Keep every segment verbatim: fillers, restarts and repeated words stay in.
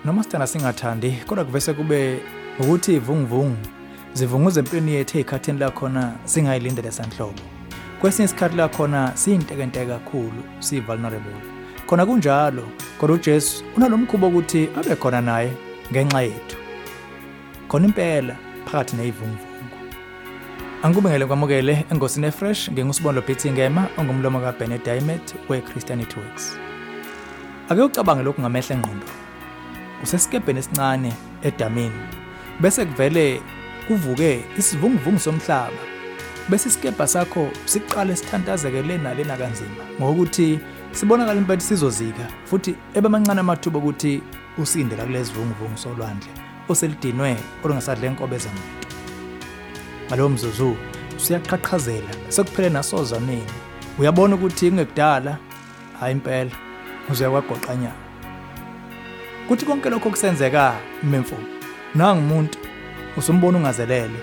noma sithanda singathandi kodwa kuvese kube ukuthi ivunguvungu zivunguza empilweni yethu ezikhathini la khona singayilindele sanhlobo. Kwesinye isikhathi la khona siyintekenteke kakhulu, si vulnerable. Khona kunjalo, kodwa uJesu unalomkhubo ukuthi abe khona naye ngenxa yethu. Khona impela phakathi nezivunguvungu. Angikubengele kwamukele engosini fresh ngengusibonlo Betty Ngema ongumlomo kaBennett Diamond weChristianity Works. Ake ucabange lokhu ngamehla engqondo. Usesikebheni esincane edamini bese kuvele kuvuke isivunguvungu somhlaba bese isikebha sakho siqale sithantazekele nalena kanzima ngokuthi sibonakala impela sizozika futhi ebamancane amathuba ukuthi usindela kulezi vunguvungu solwandle oselidinwe olungasadle inkobe zamuntu. Ngalo mzuzu usiyaqhaqhazela sekuphele nasozaneni uyabona ukuthi ingekudala hayi impela uzeyakwagoqanya kuthi konke lokho kusenzeka imemfu nanga umuntu usumbona ungazelele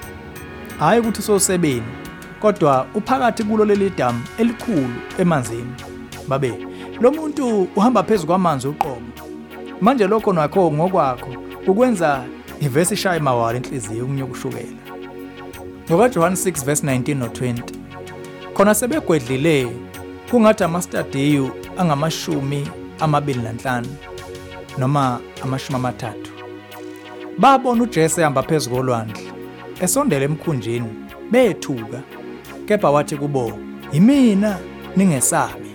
hayi ukuthi usosebeni kodwa uphakathi kulo leli damu elikhulu emanzini babe lo muntu uhamba phezulu kwamanzi uqobo manje lokho nakho ngokwakho ukwenza ivesi ishaye mawala inhliziyo kunyokushukela ngoba John six verse nineteen no twenty khona sebegwedlile kungathi amastadiyo angamashumi amabili nanhlanu noma amashumi amathathu babona uJesu ehamba phezulu kolwandle esondela emkhunjini bethuka kepha wathi kubo yimina ningesabi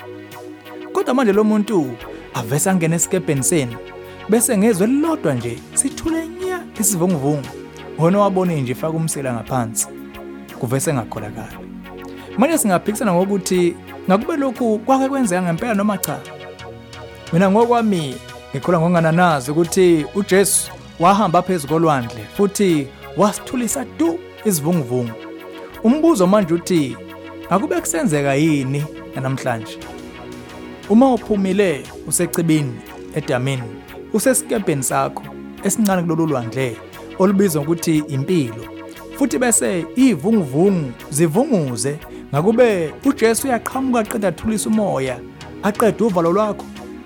kodwa manje lo muntu avesa ngene esikebheni seni bese ngezwe lilodwa nje sithule nya isivunguvungu wona wabona nje faka umsila ngaphansi kuvese ngakholakala manje singaphikisana ngokuthi ngakube lokhu kwake kwenzeka ngempela noma cha mina ngokwami ngikhola ngongananazi ukuthi uJesu wahamba phezulu kolwandle futhi wasithulisa du isivunguvungu. Umbuzo manje uthi akube kusenzeka yini namhlanje uma uphumile usecibini edamini usesikebheni sakho esincane kulolu lwandle olubizwa ukuthi impilo futhi bese ivunguvungu zivunguze ngakube uJesu uyaqhamuka aqeda athulisa umoya aqeda uvalo lwakho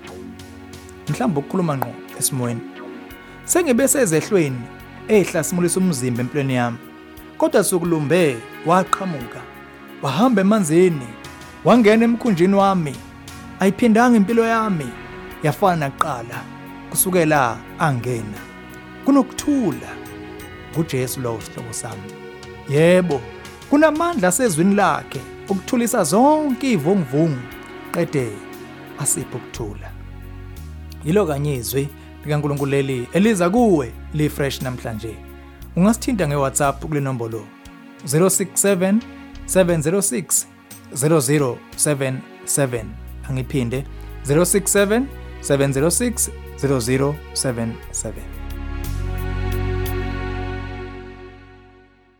mhlawumbe ukukhuluma ngqo esimoyeni sengibe sezehlweni ehlasimulisa umzimba empilweni yami kodwa sokulumbe waqhamuka wahamba emanzini wangena emkhunjini wami ayiphindanga impilo yami yafana naqala kusukela angena kunokuthula uJesu lo sihlobo sami yebo kunamandla sezwini lakhe ukuthulisa zonke ivunguvungu qede asipho ukuthula yilo kanye izwi likaNkulunkulu leli eliza kuwe li fresh namhlanje ungasithinta ngeWhatsApp kule nombolo zero six seven seven zero six zero zero seven seven angiphinde zero six seven seven zero six zero zero seven seven.